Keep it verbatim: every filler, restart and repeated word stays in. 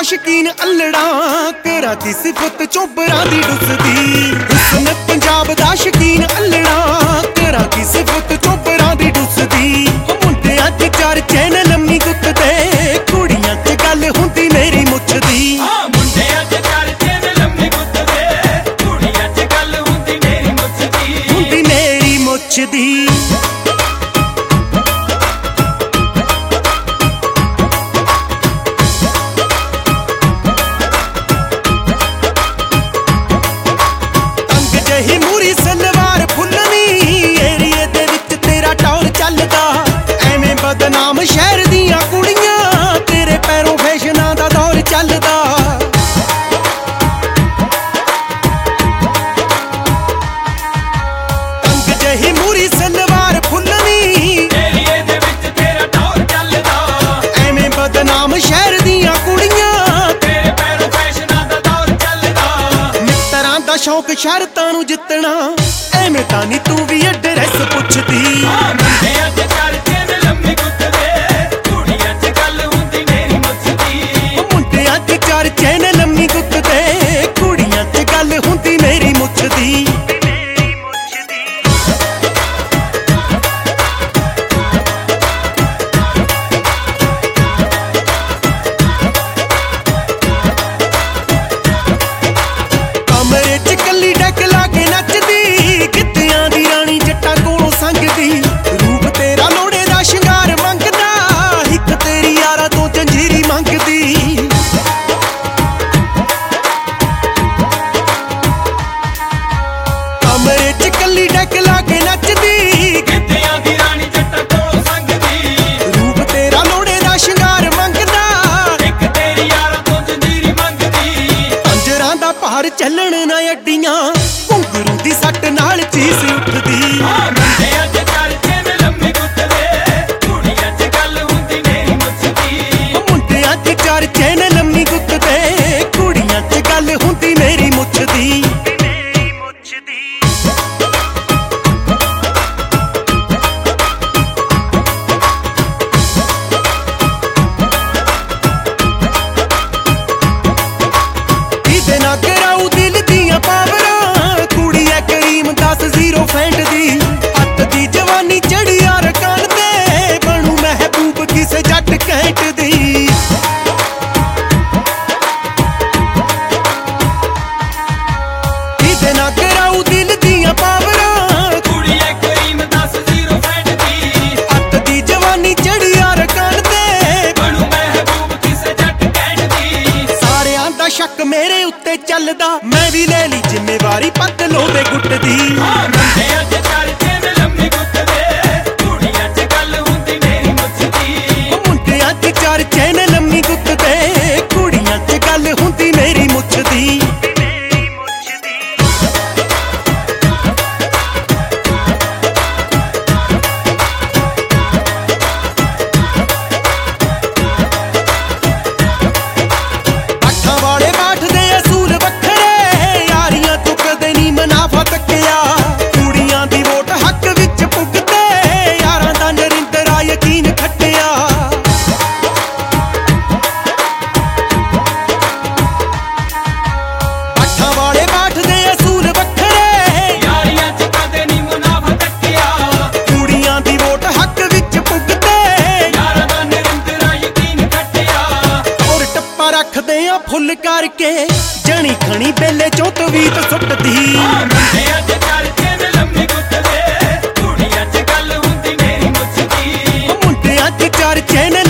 शकीन अल्लड़ा करा दी सिफत चोबरा दी डुसदी। हुस्न पंजाब दा शकीन अल्लड़ा करा दी सिफत चोबरा दी डुसदी। मुंडियां ते चार चैन लम्मी गुत्त दे कुड़ियां ते गल हुंदी मेरी मुछ दी। मुंडियां ते चार चैन लम्मी गुत्त दे कुड़ियां ते गल हुंदी मेरी मुछ दी। हुंदी मेरी मुछ दी। ही मूरी सलवार फुल्लनी एरिए दे विच तेरा टौर चलदा। एवें बदनाम शहर दियां कुड़ियां तेरे पैरों फैशनां दा दौर चलदा। तंग जही मूरी सलवार फुल्लनी एरिए दे विच तेरा टौर चलदा। एवें बदनाम शहर दियां कुड़ियां तेरे पैरों फैशनां दा दौर चलदा। मित्तरां दा शौक शरतां नूं जित्तना एवें तां नी तू भी एड्रेस पुछदी। मुंडियां ते चार चैन लम्मी गुत्त दे कुड़ियां ते गल हुंदी मेरी मुछ दी। मुंडियां ते चार चैन लम्मी गुत्त दे कुड़ियां ते गल हुंदी मेरी मुछ दी। कमरे च कल्ली डक लाके नचदी गिद्धियां दी रानी जट्टां कोलों संगदी। रूप तेरा लोड़े दा शिंगार मंगदा हिक तेरी यारा तो जंजीरी मंगदी। कमरे च कल्ली डक लाके नचदी गिद्धियां दी रानी जट्टां कोलों संगदी। रूप तेरा लोड़े दा शिंगार मंगदा हिक तेरी यारा तो जंजीरी मंगदी। पंजरां दा भार चलण ना अड्डियां घुंघरू दी सट नाल चीस उठदी। मुंडियां ते चार चैन लम्मी गुत्त दे कुड़ियां ते गल हुंदी मेरी मुछ दी। मुंडियां ते चार चैन लम्मी गुत्त दे कुड़ियां ते गल हुंदी मेरी मुछ दी। इहदे ना कराऊ दिल दियां पावरां कुड़ी ऐ करीम दस जीरो फैंट दी। हत्थ दी जवानी चढ़ी यार कान ते बनू महबूब किसे जट कैंट दी। इहदे ना कराऊ दिल दियां पावरां कुड़ी ऐ करीम दस जीरो फैंट दी। हत्थ दी जवानी चढ़ी यार कान ते बनू महबूब किसे जट कैंट दी। सारियां दा शक मेरे उत्ते चलदा मैं भी ले ली जिम्मेवारी पत्त लोवे गुੱਟ दी। मुंडियां ते चार चैन लम्मी गुत्त दे कुड़ियां ते गल हुंदी मेरी मुछ दी। मुंडियां ते चार चैन लम्मी गुੱਤ दे कुड़ियां ते गल हुंदी मेरी मुछ दी। ਅੱਠਾਂ ਵਾਲੇ ਬਾਠ ਦੇ ਅਸੂਲ ਵੱਖਰੇ ਯਾਰੀਆਂ ਤੋਂ ਕਦੇ ਨੀ ਮੁਨਾਫਾ ਤੱਕਿਆ। ਕੁੜੀਆਂ ਦੀ ਵੋਟ ਹੱਕ ਵਿੱਚ ਪੁੱਗਦੇ ਯਾਰਾਂ ਦਾ ਨਰਿੰਦਰਾ ਯਕੀਨ ਖੱਟਿਆ। ਅੱਠਾਂ ਵਾਲੇ ਬਾਠ ਦੇ ਅਸੂਲ ਵੱਖਰੇ ਯਾਰੀਆਂ ਚ ਕਦੇ ਨੀ ਮੁਨਾਫਾ ਤੱਕਿਆ। ਕੁੜੀਆਂ ਦੀ ਵੋਟ ਹੱਕ ਵਿੱਚ ਪੁੱਗਦੇ ਯਾਰਾਂ ਦਾ ਨਿਰੰਤਰਾ ਯਕੀਨ ਖੱਟਿਆ। ਔਰ ਟੱਪਾ ਰੱਖਦੇ ਆ ਫੁੱਲ ਕਰਕੇ ਜਣੀ ਖਣੀ ਬੇਲੇ ਚੋਂ ਤਵੀਤ ਸੁੱਟਦੀ। ਮੁੰਡਿਆਂ ਤੇ ਚਾਰ ਚੈਨ ਲੰਮੀ ਗੁੱਤ ਦੇ ਕੁੜੀਆਂ ਚ ਗੱਲ ਹੁੰਦੀ ਮੇਰੀ ਮੁੱਛ ਦੀ। ਮੁੰਡਿਆਂ ਤੇ ਚਾਰ ਚੈਨ